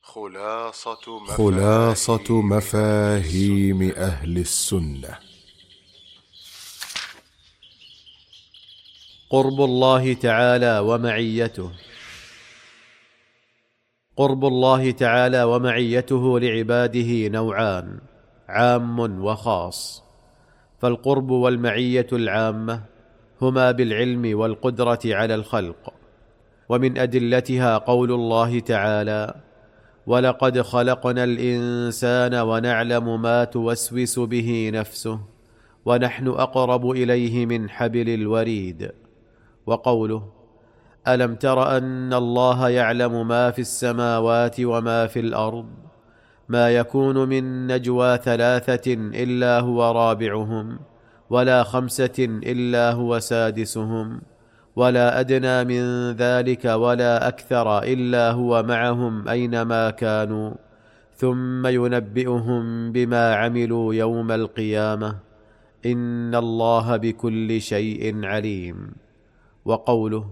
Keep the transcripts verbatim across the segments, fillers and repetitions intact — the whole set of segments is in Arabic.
خلاصة مفاهيم, خلاصة مفاهيم أهل السنة. قرب الله تعالى ومعيته. قرب الله تعالى ومعيته لعباده نوعان: عام وخاص. فالقرب والمعية العامة هما بالعلم والقدرة على الخلق، ومن أدلتها قول الله تعالى: ولقد خلقنا الإنسان ونعلم ما توسوس به نفسه ونحن أقرب إليه من حبل الوريد. وقوله: ألم تر أن الله يعلم ما في السماوات وما في الأرض ما يكون من نجوى ثلاثة إلا هو رابعهم ولا خمسة إلا هو سادسهم ولا أدنى من ذلك ولا أكثر إلا هو معهم أينما كانوا ثم ينبئهم بما عملوا يوم القيامة إن الله بكل شيء عليم. وقوله: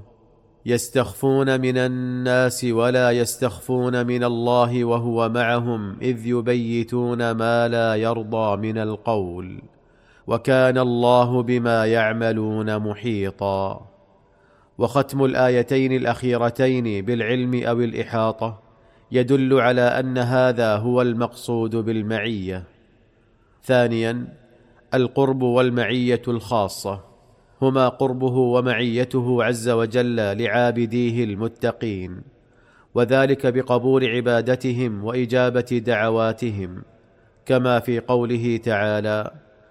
يستخفون من الناس ولا يستخفون من الله وهو معهم إذ يبيتون ما لا يرضى من القول وكان الله بما يعملون محيطا. وختم الآيتين الأخيرتين بالعلم أو الإحاطة يدل على أن هذا هو المقصود بالمعية. ثانيا، القرب والمعية الخاصة هما قربه ومعيته عز وجل لعابديه المتقين، وذلك بقبول عبادتهم وإجابة دعواتهم، كما في قوله تعالى: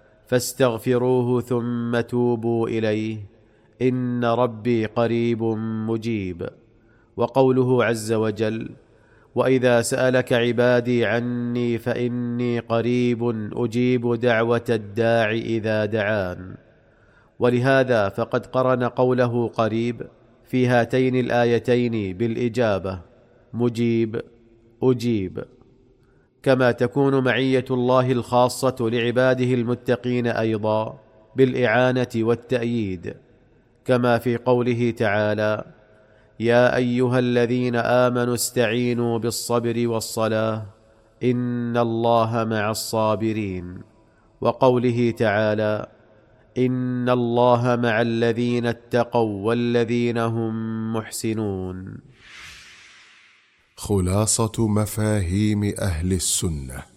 فاستغفروه ثم توبوا إليه إن ربي قريب مجيب. وقوله عز وجل: وإذا سألك عبادي عني فإني قريب أجيب دعوة الداع إذا دعان. ولهذا فقد قرن قوله قريب في هاتين الآيتين بالإجابة: مجيب أجيب. كما تكون معية الله الخاصة لعباده المتقين أيضا بالإعانة والتأييد، كما في قوله تعالى: يا أيها الذين آمنوا استعينوا بالصبر والصلاة إن الله مع الصابرين. وقوله تعالى: إن الله مع الذين اتقوا والذين هم محسنون. خلاصة مفاهيم أهل السنة.